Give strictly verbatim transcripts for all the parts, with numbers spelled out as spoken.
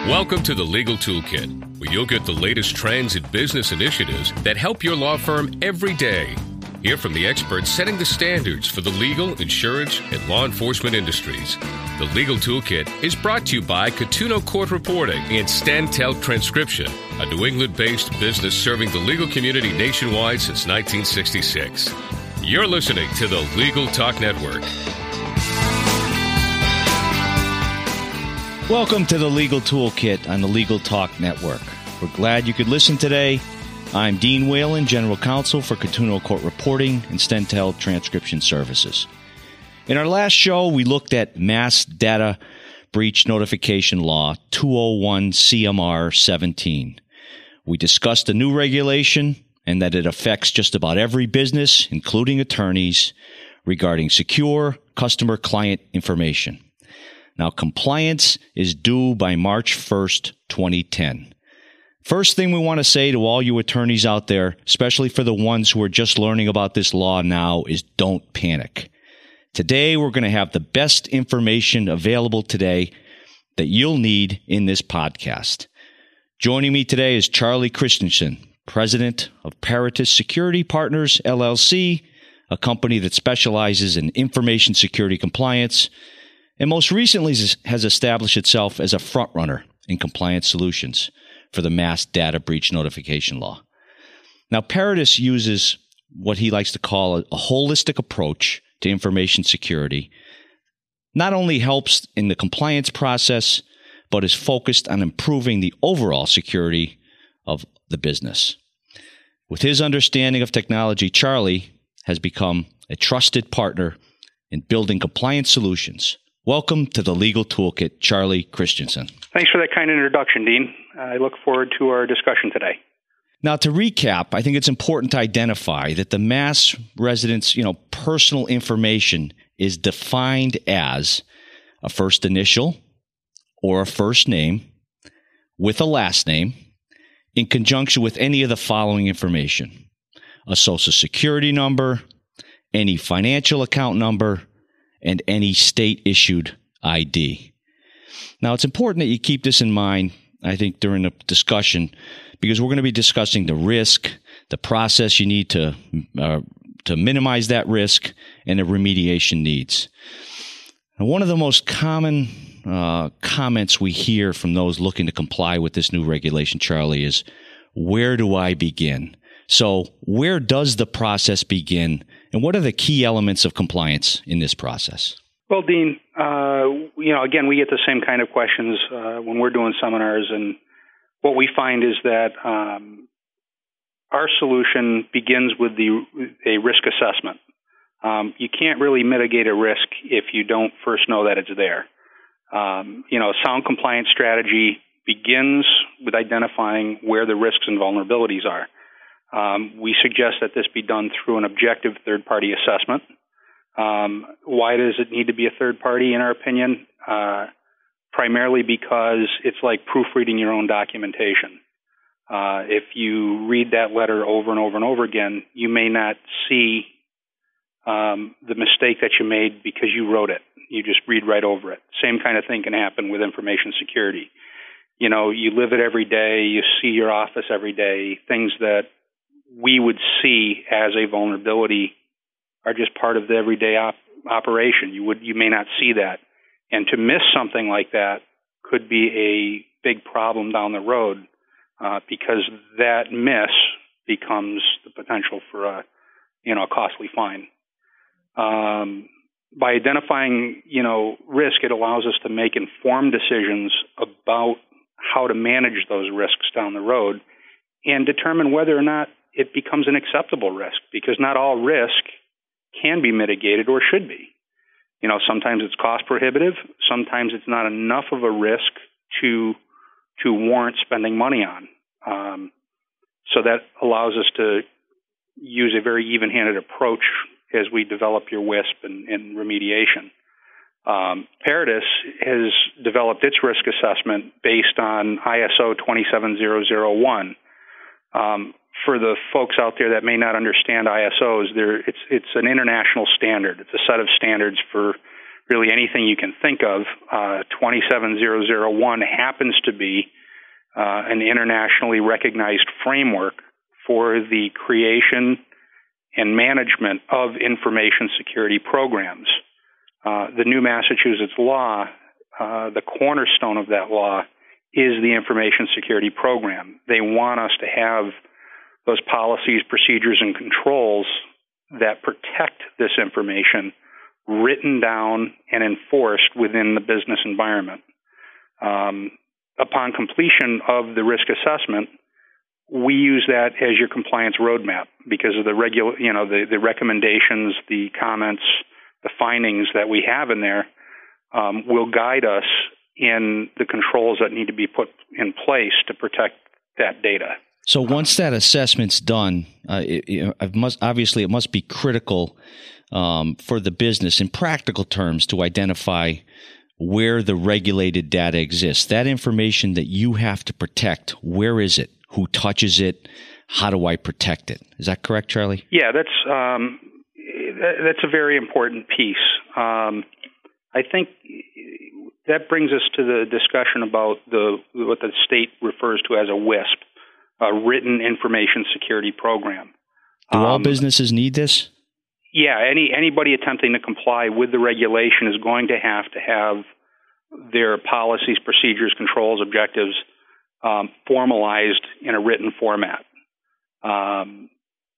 Welcome to the Legal Toolkit, where you'll get the latest trends and business initiatives that help your law firm every day. Hear from the experts setting the standards for the legal, insurance, and law enforcement industries. The Legal Toolkit is brought to you by Catuno Court Reporting and Stantel Transcription, a New England-based business serving the legal community nationwide since nineteen sixty-six. You're listening to the Legal Talk Network. Welcome to the Legal Toolkit on the Legal Talk Network. We're glad you could listen today. I'm Dean Whalen, General Counsel for Catuno Court Reporting and Stentel Transcription Services. In our last show, we looked at Mass Data Breach Notification Law two oh one C M R seventeen. We discussed a new regulation and that it affects just about every business, including attorneys, regarding secure customer-client information. Now, compliance is due by March first, twenty ten. First thing we want to say to all you attorneys out there, especially for the ones who are just learning about this law now, is don't panic. Today, we're going to have the best information available today that you'll need in this podcast. Joining me today is Charlie Christensen, President of Paratus Security Partners, L L C, a company that specializes in information security compliance, and most recently has established itself as a frontrunner in compliance solutions for the Mass Data Breach Notification Law. Now, Paratus uses what he likes to call a, a holistic approach to information security. Not only helps in the compliance process, but is focused on improving the overall security of the business. With his understanding of technology, Charlie has become a trusted partner in building compliance solutions. Welcome to the Legal Toolkit, Charlie Christensen. Thanks for that kind introduction, Dean. I look forward to our discussion today. Now, to recap, I think it's important to identify that the mass resident's, you know, personal information is defined as a first initial or a first name with a last name in conjunction with any of the following information: a social security number, any financial account number, and any state-issued I D. Now, it's important that you keep this in mind, I think, during the discussion, because we're going to be discussing the risk, the process you need to uh, to minimize that risk, and the remediation needs. Now, one of the most common uh, comments we hear from those looking to comply with this new regulation, Charlie, is, where do I begin? So where does the process begin, and what are the key elements of compliance in this process? Well, Dean, uh, you know, again, we get the same kind of questions uh, when we're doing seminars, and what we find is that um, our solution begins with the a risk assessment. Um, you can't really mitigate a risk if you don't first know that it's there. Um, you know, a sound compliance strategy begins with identifying where the risks and vulnerabilities are. Um, we suggest that this be done through an objective third-party assessment. Um, why does it need to be a third party, in our opinion? Uh, primarily because it's like proofreading your own documentation. Uh, if you read that letter over and over and over again, you may not see um, the mistake that you made because you wrote it. You just read right over it. Same kind of thing can happen with information security. You know, you live it every day. You see your office every day. Things that we would see as a vulnerability are just part of the everyday op- operation. You would, you may not see that. And to miss something like that could be a big problem down the road uh, because that miss becomes the potential for a, you know, a costly fine. Um, by identifying, you know, risk, it allows us to make informed decisions about how to manage those risks down the road and determine whether or not it becomes an acceptable risk, because not all risk can be mitigated or should be. You know, sometimes it's cost prohibitive. Sometimes it's not enough of a risk to to warrant spending money on. Um, so that allows us to use a very even-handed approach as we develop your W I S P and, and remediation. Um, Paratus has developed its risk assessment based on I S O twenty-seven thousand one. Um, for the folks out there that may not understand I S Os, there it's it's an international standard. It's a set of standards for really anything you can think of. Uh, twenty-seven thousand one happens to be uh, an internationally recognized framework for the creation and management of information security programs. Uh, the new Massachusetts law, uh, the cornerstone of that law is the information security program. They want us to have those policies, procedures, and controls that protect this information written down and enforced within the business environment. Um, upon completion of the risk assessment, we use that as your compliance roadmap because of the regular, you know, the, the recommendations, the comments, the findings that we have in there um, will guide us in the controls that need to be put in place to protect that data. So once that assessment's done, uh, it, it must obviously it must be critical um, for the business in practical terms to identify where the regulated data exists. That information that you have to protect, where is it? Who touches it? How do I protect it? Is that correct, Charlie? Yeah, that's um, that's a very important piece. Um, I think that brings us to the discussion about the what the state refers to as a WISP, a Written Information Security Program. Do all um, businesses need this? Yeah, any anybody attempting to comply with the regulation is going to have to have their policies, procedures, controls, objectives um, formalized in a written format. Um,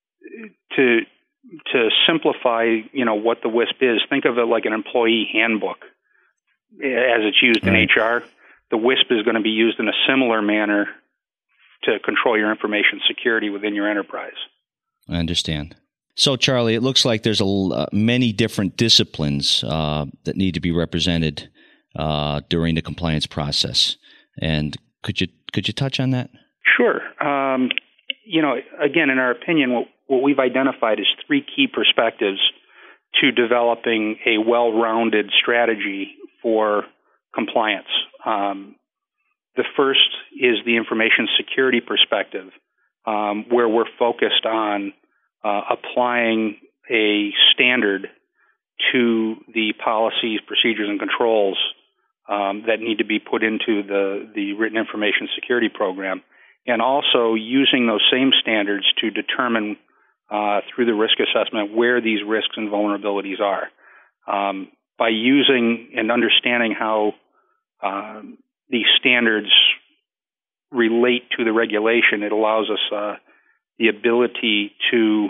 to to simplify, you know, what the WISP is, think of it like an employee handbook as it's used right. in H R. The WISP is going to be used in a similar manner to control your information security within your enterprise. I understand. So, Charlie, it looks like there's a, uh, many different disciplines uh, that need to be represented uh, during the compliance process. And could you could you touch on that? Sure. Um, you know, again, in our opinion, what, what we've identified is three key perspectives to developing a well-rounded strategy for compliance. Um, the first is the information security perspective, um, where we're focused on uh, applying a standard to the policies, procedures, and controls um, that need to be put into the, the written information security program, and also using those same standards to determine uh, through the risk assessment where these risks and vulnerabilities are. Um, by using and understanding how uh, these standards relate to the regulation, it allows us uh, the ability to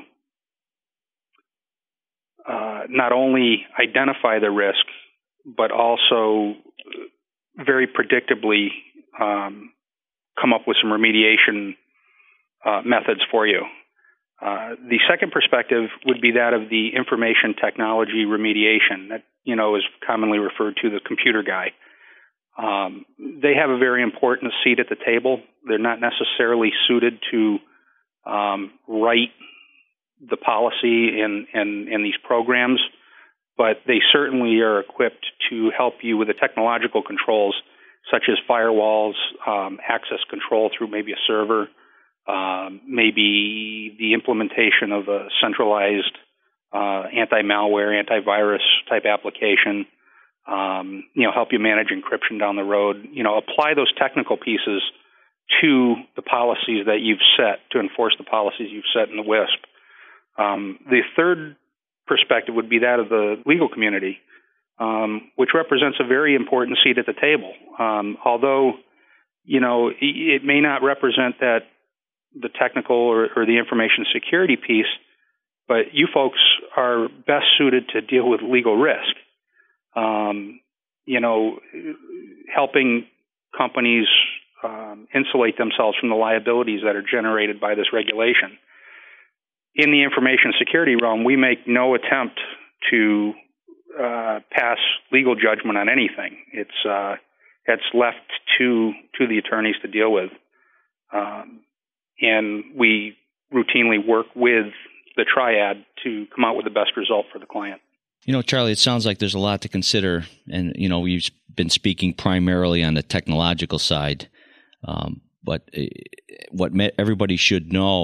uh, not only identify the risk, but also very predictably um, come up with some remediation uh, methods for you. Uh, the second perspective would be that of the information technology remediation that, you know, is commonly referred to the computer guy. Um, they have a very important seat at the table. They're not necessarily suited to um, write the policy in, in, in these programs, but they certainly are equipped to help you with the technological controls, such as firewalls, um, access control through maybe a server, um, maybe the implementation of a centralized uh, anti-malware, antivirus type application, um, you know, help you manage encryption down the road, you know, apply those technical pieces to the policies that you've set, to enforce the policies you've set in the WISP. Um, the third perspective would be that of the legal community, um, which represents a very important seat at the table. Um, although, you know, it may not represent that the technical or, or the information security piece, but you folks are best suited to deal with legal risk. Um, you know, helping companies um, insulate themselves from the liabilities that are generated by this regulation. In the information security realm, we make no attempt to uh, pass legal judgment on anything. It's uh, it's left to to the attorneys to deal with, um, and we routinely work with the triad to come out with the best result for the client. You know, Charlie, it sounds like there's a lot to consider, and you know, we've been speaking primarily on the technological side, um, but what everybody should know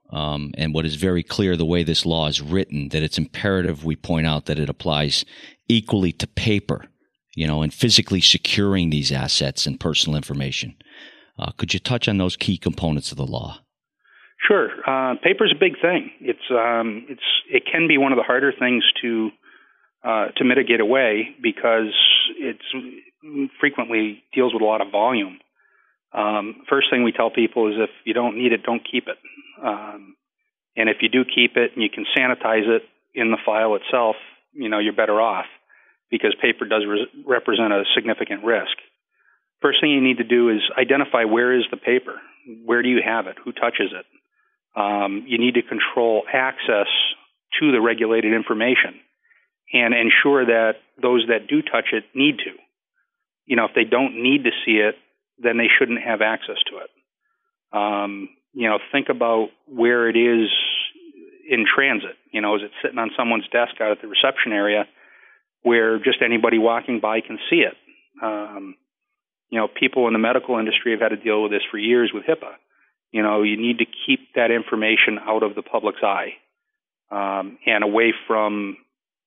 um, and what is very clear the way this law is written, that it's imperative we point out that it applies equally to paper, you know, and physically securing these assets and personal information. Uh, could you touch on those key components of the law? Sure. Uh, paper's a big thing. It's um, it's it can be one of the harder things to uh, to mitigate away because it's frequently deals with a lot of volume. Um, first thing we tell people is if you don't need it, don't keep it. Um, and if you do keep it and you can sanitize it in the file itself, you know, you're better off because paper does re- represent a significant risk. First thing you need to do is identify where is the paper. Where do you have it? Who touches it? Um, you need to control access to the regulated information and ensure that those that do touch it need to. You know, if they don't need to see it, then they shouldn't have access to it. Um, you know, think about where it is in transit. You know, is it sitting on someone's desk out at the reception area where just anybody walking by can see it? Um, you know, people in the medical industry have had to deal with this for years with HIPAA. You know, you need to keep that information out of the public's eye um, and away from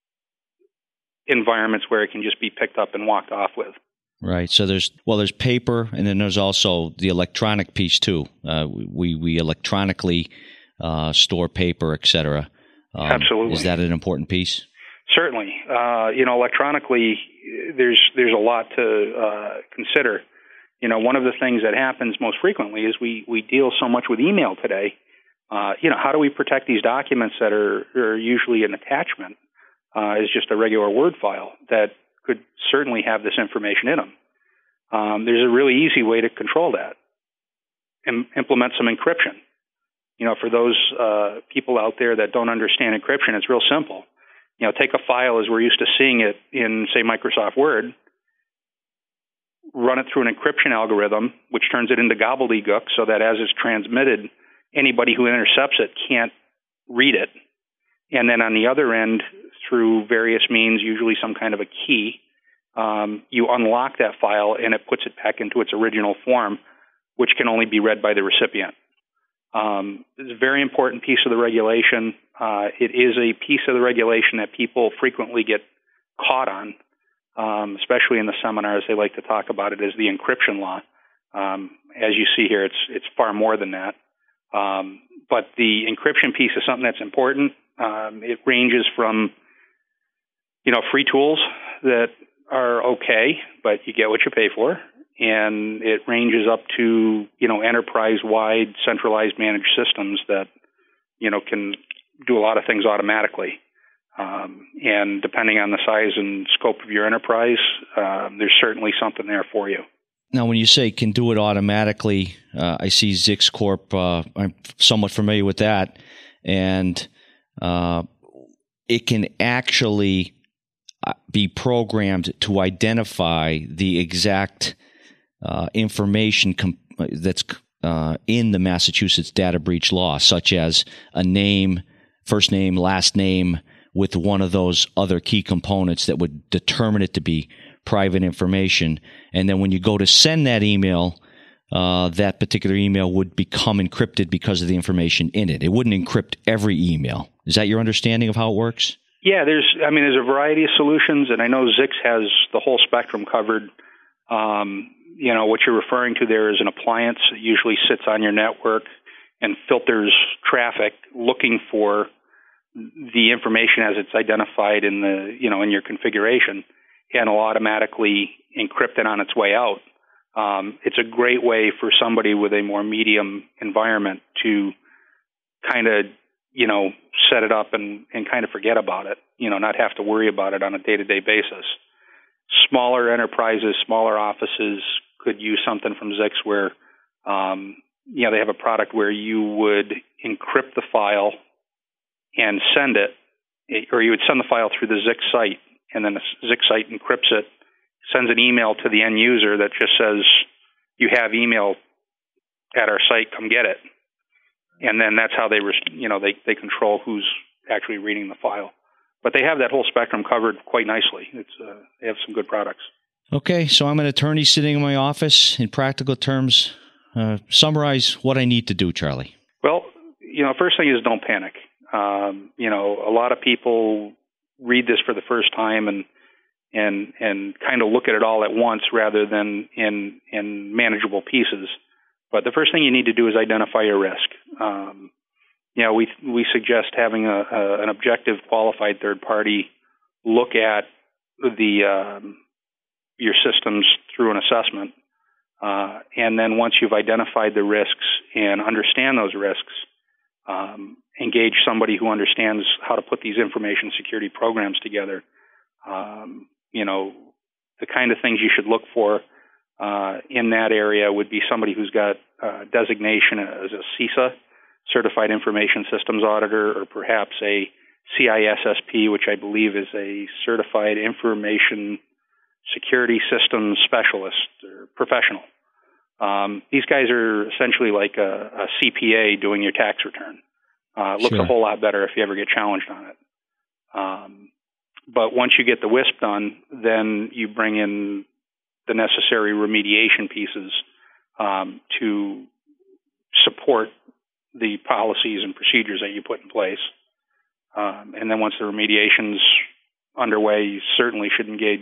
environments where it can just be picked up and walked off with. Right. So there's well, there's paper, and then there's also the electronic piece too. Uh, we we electronically uh, store paper, et cetera. Um, Absolutely. Is that an important piece? Certainly. Uh, you know, electronically, there's there's a lot to uh, consider. You know, one of the things that happens most frequently is we, we deal so much with email today. Uh, you know, how do we protect these documents that are, are usually an attachment uh, is just a regular Word file that could certainly have this information in them? Um, there's a really easy way to control that. Im- implement some encryption. You know, for those uh, people out there that don't understand encryption, it's real simple. You know, take a file as we're used to seeing it in, say, Microsoft Word, run it through an encryption algorithm, which turns it into gobbledygook so that as it's transmitted, anybody who intercepts it can't read it. And then on the other end, through various means, usually some kind of a key, um, you unlock that file and it puts it back into its original form, which can only be read by the recipient. Um, it's a very important piece of the regulation. Uh, it is a piece of the regulation that people frequently get caught on. Um, especially in the seminars, they like to talk about it as the encryption law. Um, as you see here, it's it's far more than that. Um, but the encryption piece is something that's important. Um, it ranges from, you know, free tools that are okay, but you get what you pay for, and it ranges up to, you know, enterprise-wide centralized managed systems that, you know, can do a lot of things automatically. Um, and depending on the size and scope of your enterprise, uh, there's certainly something there for you. Now, when you say can do it automatically, uh, I see Zix Corp. Uh, I'm somewhat familiar with that, and uh, it can actually be programmed to identify the exact uh, information com- that's uh, in the Massachusetts data breach law, such as a name, first name, last name, with one of those other key components that would determine it to be private information. And then when you go to send that email, uh, that particular email would become encrypted because of the information in it. It wouldn't encrypt every email. Is that your understanding of how it works? Yeah, there's, I mean, there's a variety of solutions, and I know Zix has the whole spectrum covered. Um, you know, what you're referring to there is an appliance that usually sits on your network and filters traffic looking for the information as it's identified in the, you know, in your configuration, and will automatically encrypt it on its way out. Um, it's a great way for somebody with a more medium environment to kind of, you know, set it up and, and kind of forget about it, you know, not have to worry about it on a day-to-day basis. Smaller enterprises, smaller offices could use something from Zix where, um, you know, they have a product where you would encrypt the file and send it, or you would send the file through the Zix site, and then the Zix site encrypts it, sends an email to the end user that just says, you have email at our site, come get it. And then that's how they, you know, they, they control who's actually reading the file. But they have that whole spectrum covered quite nicely. It's uh, they have some good products. Okay, so I'm an attorney sitting in my office. In practical terms, uh, summarize what I need to do, Charlie. Well, you know, first thing is don't panic. Um, you know, a lot of people read this for the first time and and and kind of look at it all at once rather than in in manageable pieces. But the first thing you need to do is identify your risk. Um, you know, we we suggest having a, a an objective, qualified third party look at the um, your systems through an assessment, uh, and then once you've identified the risks and understand those risks, um, engage somebody who understands how to put these information security programs together. Um, you know, the kind of things you should look for uh, in that area would be somebody who's got uh, designation as a C I S A, Certified Information Systems Auditor, or perhaps a C I S S P, which I believe is a Certified Information Security Systems Specialist or professional. Um, these guys are essentially like a, a C P A doing your tax return. Uh, it looks Sure. a whole lot better if you ever get challenged on it. Um, but once you get the W I S P done, then you bring in the necessary remediation pieces um, to support the policies and procedures that you put in place. Um, and then once the remediation's underway, you certainly should engage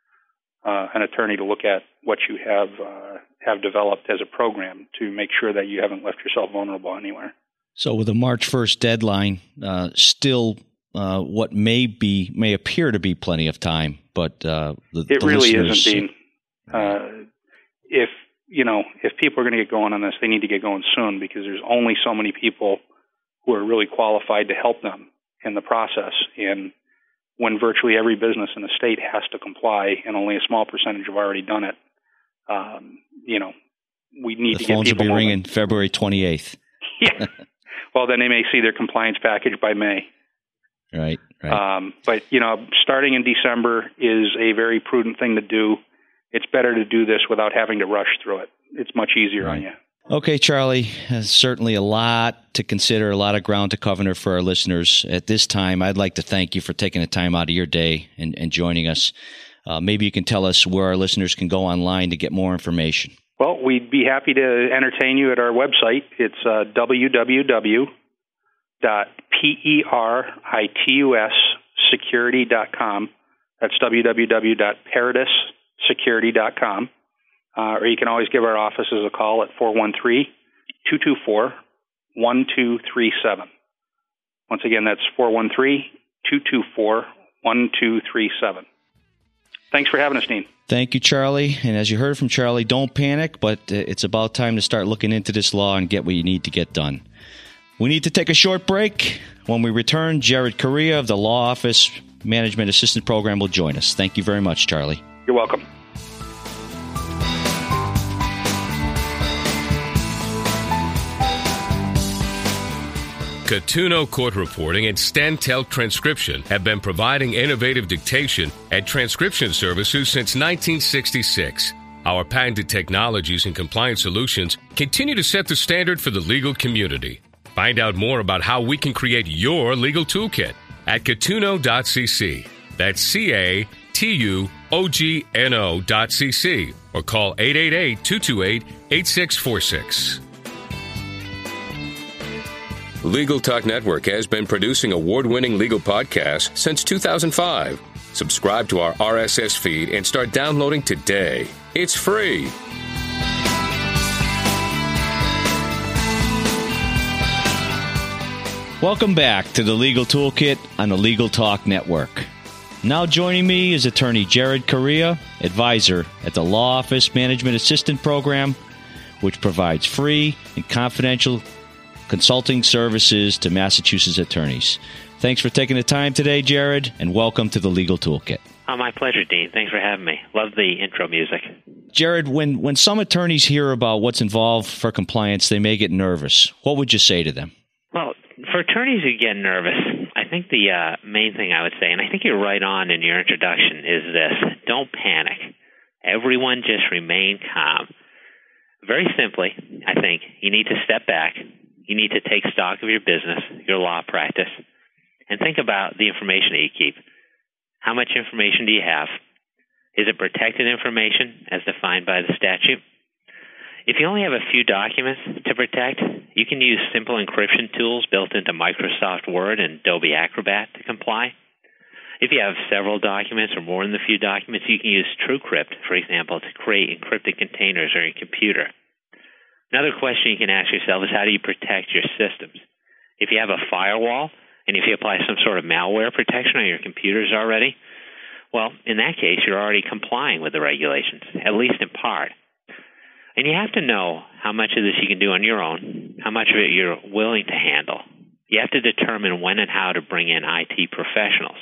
uh, an attorney to look at what you have uh, have developed as a program to make sure that you haven't left yourself vulnerable anywhere. So with a March first deadline, uh, still uh, what may be may appear to be plenty of time, but uh, the, it the really listeners, isn't, Dean. Uh, if you know, if people are going to get going on this, they need to get going soon because there's only so many people who are really qualified to help them in the process. And when virtually every business in the state has to comply and only a small percentage have already done it, um, you know, we need the to get phones will people be moving. ringing February twenty-eighth. Yeah. Well, then they may see their compliance package by May. Right, right. Um, but, you know, starting in December is a very prudent thing to do. It's better to do this without having to rush through it. It's much easier Right. on you. Okay, Charlie, uh, certainly a lot to consider, a lot of ground to cover for our listeners. At this time, I'd like to thank you for taking the time out of your day and, and joining us. Uh, maybe you can tell us where our listeners can go online to get more information. Well, we'd be happy to entertain you at our website. It's uh, w w w dot peritus security dot com. That's w w w dot peritus security dot com. Uh, or you can always give our offices a call at four one three, two two four, one two three seven. Once again, that's four one three, two two four, one two three seven. Thanks for having us, Dean. Thank you, Charlie. And as you heard from Charlie, don't panic, but uh, it's about time to start looking into this law and get what you need to get done. We need to take a short break. When we return, Jared Correa of the Law Office Management Assistant Program will join us. Thank you very much, Charlie. You're welcome. Catuno Court Reporting and Stantel Transcription have been providing innovative dictation and transcription services since nineteen sixty-six. Our patented technologies and compliance solutions continue to set the standard for the legal community. Find out more about how we can create your legal toolkit at catuno dot c c. That's C A T U O G N O dot C C or call eight eight eight, two two eight, eight six four six. Legal Talk Network has been producing award-winning legal podcasts since two thousand five. Subscribe to our R S S feed and start downloading today. It's free. Welcome back to the Legal Toolkit on the Legal Talk Network. Now joining me is attorney Jared Correa, advisor at the Law Office Management Assistant Program, which provides free and confidential consulting services to Massachusetts attorneys. Thanks for taking the time today, Jared, and welcome to the Legal Toolkit. Oh, my pleasure, Dean. Thanks for having me. Love the intro music. Jared, when, when some attorneys hear about what's involved for compliance, they may get nervous. What would you say to them? Well, for attorneys who get nervous, I think the uh, main thing I would say, and I think you're right on in your introduction, is this. Don't panic. Everyone just remain calm. Very simply, I think you need to step back. You need to take stock of your business, your law practice, and think about the information that you keep. How much information do you have? Is it protected information as defined by the statute? If you only have a few documents to protect, you can use simple encryption tools built into Microsoft Word and Adobe Acrobat to comply. If you have several documents or more than a few documents, you can use TrueCrypt, for example, to create encrypted containers on your computer. Another question you can ask yourself is, how do you protect your systems? If you have a firewall, and if you apply some sort of malware protection on your computers already, well, in that case, you're already complying with the regulations, at least in part. And you have to know how much of this you can do on your own, how much of it you're willing to handle. You have to determine when and how to bring in I T professionals.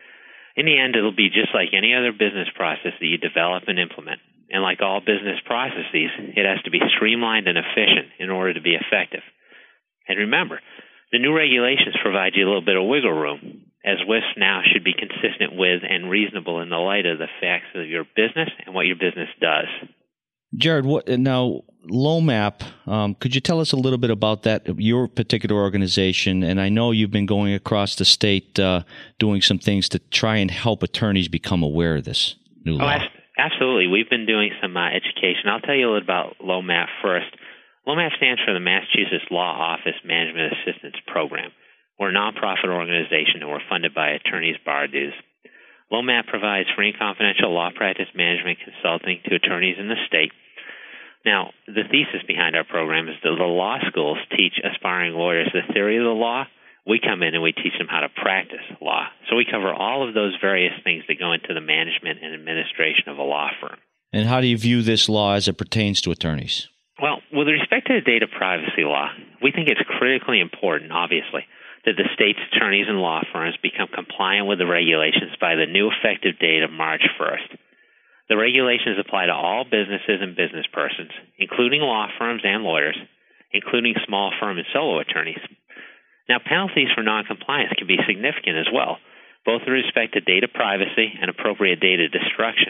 In the end, it'll be just like any other business process that you develop and implement. And like all business processes, it has to be streamlined and efficient in order to be effective. And remember, the new regulations provide you a little bit of wiggle room, as W I S now should be consistent with and reasonable in the light of the facts of your business and what your business does. Jared, what now, LOMAP, um, could you tell us a little bit about that, your particular organization? And I know you've been going across the state uh, doing some things to try and help attorneys become aware of this new law. Oh, absolutely. We've been doing some uh, education. I'll tell you a little about LOMAP first. LOMAP stands for the Massachusetts Law Office Management Assistance Program. We're a nonprofit organization, and we're funded by attorneys' bar dues. LOMAP provides free and confidential law practice management consulting to attorneys in the state. Now, the thesis behind our program is that the law schools teach aspiring lawyers the theory of the law. We come in and we teach them how to practice law. So we cover all of those various things that go into the management and administration of a law firm. And how do you view this law as it pertains to attorneys? Well, with respect to the data privacy law, we think it's critically important, obviously, that the state's attorneys and law firms become compliant with the regulations by the new effective date of March first. The regulations apply to all businesses and business persons, including law firms and lawyers, including small firm and solo attorneys. Now, penalties for noncompliance can be significant as well, both with respect to data privacy and appropriate data destruction.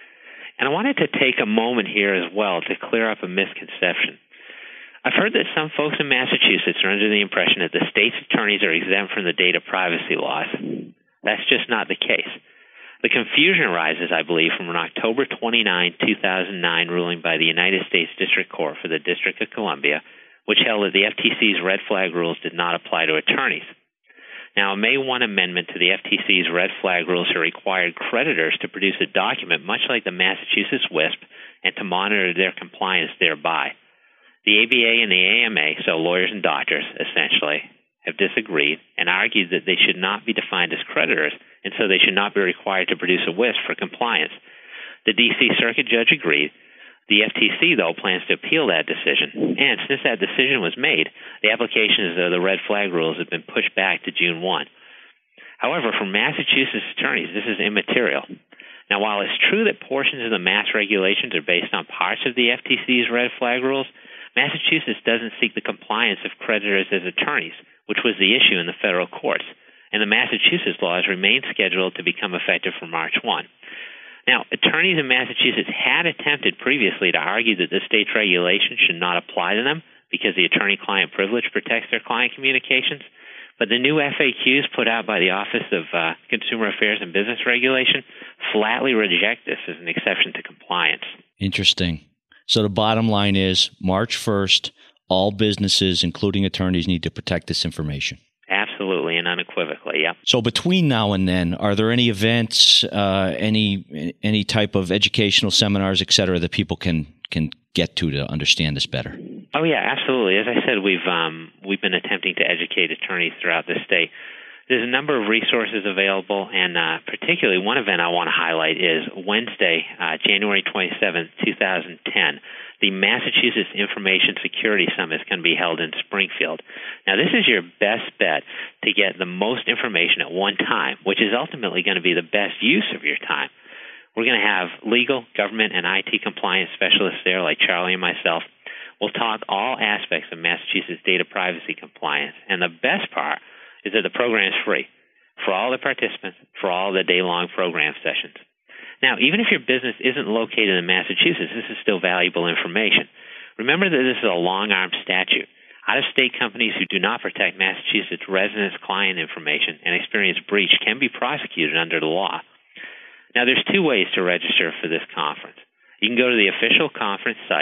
And I wanted to take a moment here as well to clear up a misconception. I've heard that some folks in Massachusetts are under the impression that the state's attorneys are exempt from the data privacy laws. That's just not the case. The confusion arises, I believe, from an October twenty-ninth, two thousand nine ruling by the United States District Court for the District of Columbia, which held that the F T C's red flag rules did not apply to attorneys. Now, a May first amendment to the F T C's red flag rules required creditors to produce a document much like the Massachusetts W I S P and to monitor their compliance thereby. The A B A and the A M A, so lawyers and doctors, essentially, have disagreed and argued that they should not be defined as creditors, and so they should not be required to produce a W I S P for compliance. The D C Circuit Judge agreed. The F T C, though, plans to appeal that decision, and since that decision was made, the applications of the red flag rules have been pushed back to June first. However, for Massachusetts attorneys, this is immaterial. Now, while it's true that portions of the Mass regulations are based on parts of the F T C's red flag rules, Massachusetts doesn't seek the compliance of creditors as attorneys, which was the issue in the federal courts, and the Massachusetts laws remain scheduled to become effective for March first. Now, attorneys in Massachusetts had attempted previously to argue that the state's regulations should not apply to them because the attorney-client privilege protects their client communications, but the new F A Qs put out by the Office of uh, Consumer Affairs and Business Regulation flatly reject this as an exception to compliance. Interesting. So the bottom line is March first, all businesses, including attorneys, need to protect this information. Absolutely and unequivocally, yep. So between now and then, are there any events, uh, any any type of educational seminars, et cetera, that people can can get to to understand this better? Oh yeah, absolutely. As I said, we've um, we've been attempting to educate attorneys throughout the state. There's a number of resources available, and uh, particularly one event I want to highlight is Wednesday, uh, January twenty-seventh, twenty ten. The Massachusetts Information Security Summit is going to be held in Springfield. Now, this is your best bet to get the most information at one time, which is ultimately going to be the best use of your time. We're going to have legal, government, and I T compliance specialists there like Charlie and myself. We'll talk all aspects of Massachusetts data privacy compliance, and the best part is that the program is free for all the participants for all the day-long program sessions. Now, even if your business isn't located in Massachusetts, this is still valuable information. Remember that this is a long-arm statute. Out-of-state companies who do not protect Massachusetts residents' client information and experience breach can be prosecuted under the law. Now, there's two ways to register for this conference. You can go to the official conference site,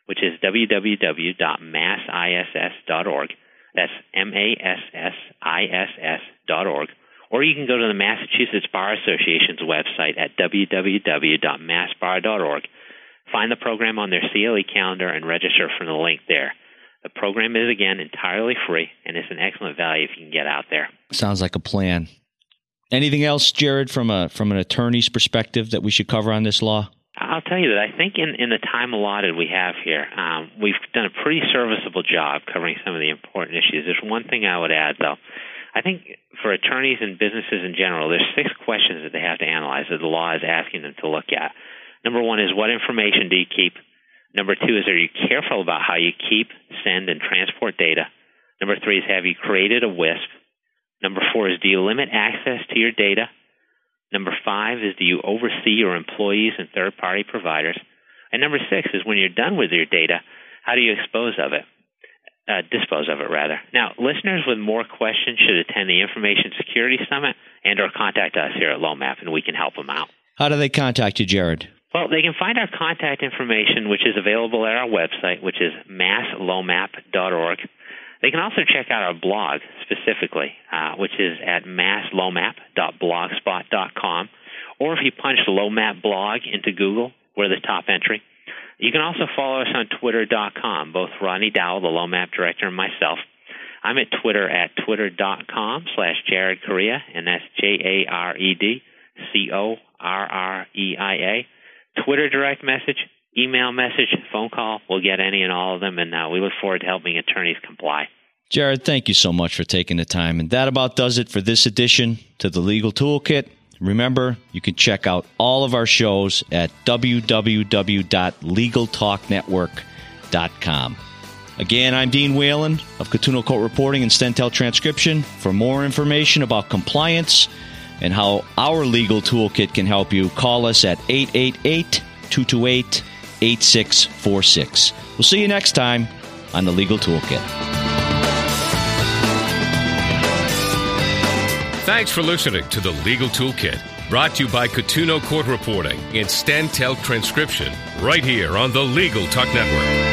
which is w w w dot mass iss dot org. That's M A S S I S S dot org. Or you can go to the Massachusetts Bar Association's website at w w w dot mass bar dot org. Find the program on their C L E calendar and register from the link there. The program is, again, entirely free, and it's an excellent value if you can get out there. Sounds like a plan. Anything else, Jared, from a from an attorney's perspective that we should cover on this law? I'll tell you that I think in, in the time allotted we have here, um, we've done a pretty serviceable job covering some of the important issues. There's one thing I would add, though. I think for attorneys and businesses in general, there's six questions that they have to analyze that the law is asking them to look at. Number one is, what information do you keep? Number two is, are you careful about how you keep, send, and transport data? Number three is, have you created a W I S P? Number four is, do you limit access to your data? Number five is, do you oversee your employees and third-party providers? And number six is, when you're done with your data, how do you expose of it? Uh, dispose of it, rather. Now, listeners with more questions should attend the Information Security Summit and or contact us here at LOMAP, and we can help them out. How do they contact you, Jared? Well, they can find our contact information, which is available at our website, which is mass lomap dot org. They can also check out our blog specifically, uh, which is at mass lomap dot blogspot dot com. Or if you punch LOMAP blog into Google, we're the top entry. You can also follow us on twitter dot com, both Rodney Dowell, the LOMAP director, and myself. I'm at Twitter at twitter dot com slash Jared Correia, and that's J A R E D C O R R E I A. Twitter direct message, email message, phone call. We'll get any and all of them, and uh, we look forward to helping attorneys comply. Jared, thank you so much for taking the time. And that about does it for this edition to the Legal Toolkit. Remember, you can check out all of our shows at w w w dot legal talk network dot com. Again, I'm Dean Whalen of Coutuno Court Reporting and Stentel Transcription. For more information about compliance and how our legal toolkit can help you, call us at eight eight eight, two two eight, eight six four six. We'll see you next time on the Legal Toolkit. Thanks for listening to the Legal Toolkit, brought to you by Coutuno Court Reporting and Stentel Transcription, right here on the Legal Talk Network.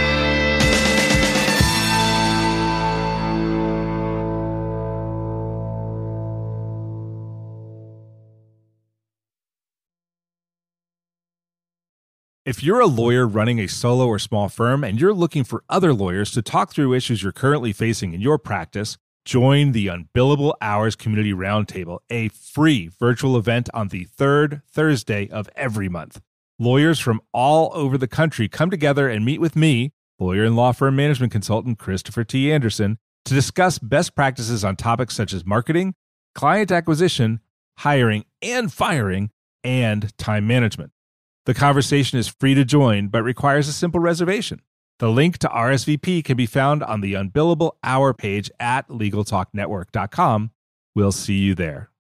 If you're a lawyer running a solo or small firm and you're looking for other lawyers to talk through issues you're currently facing in your practice, join the Unbillable Hours Community Roundtable, a free virtual event on the third Thursday of every month. Lawyers from all over the country come together and meet with me, lawyer and law firm management consultant Christopher T. Anderson, to discuss best practices on topics such as marketing, client acquisition, hiring and firing, and time management. The conversation is free to join, but requires a simple reservation. The link to R S V P can be found on the Unbillable Hour page at legal talk network dot com. We'll see you there.